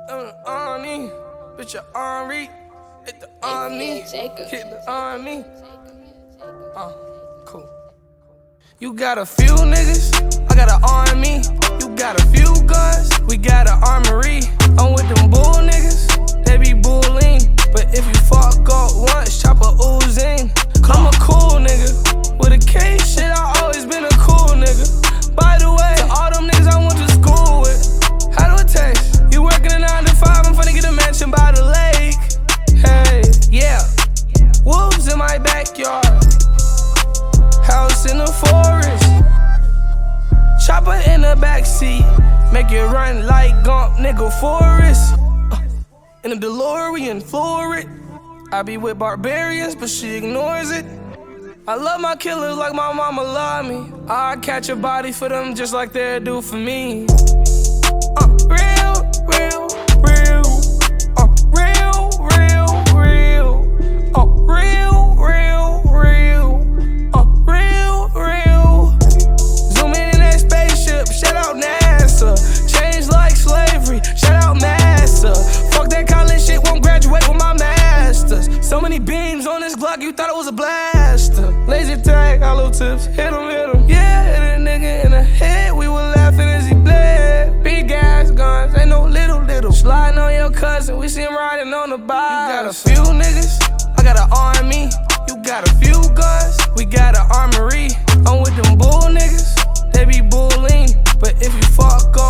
Army, bitch, your army. Hit the army, hit the army. Cool. You got a few niggas, I got an army. You got a few guns, we got an armory. I'm with them bull niggas, they be bullying. But if you fuck up once, chop a oozing. I'm a cool nigga, with a K shit, I always been a cool nigga. By the way, to all them niggas I went to school with, how do it taste? You working a 9 to 5, I'm finna get a mansion by the lake. Hey, yeah, wolves in my backyard, house in the forest, chopper in the backseat, make it run like Gump, nigga, Forrest. In the DeLorean, floor it. I be with barbarians, but she ignores it. I love my killers like my mama love me. I catch a body for them just like they do for me. Real, real, real. Real, real, real. Real, real, real. Real, real. Zoom in that spaceship, shout out NASA. Change like slavery, shout out Massa. Fuck that college shit, won't graduate with my masters. So many beams on this Glock, you thought it was a blaster. Laser tag, hollow tips, hit him. Yeah, hit a nigga in the head, we were laughing as he bled. Big ass guns, ain't no little. Sliding on your cousin, we see him riding on the bike. You got a few niggas, I got an army. You got a few guns, we got an armory. I'm with them bull niggas, they be bullying. But if you fuck up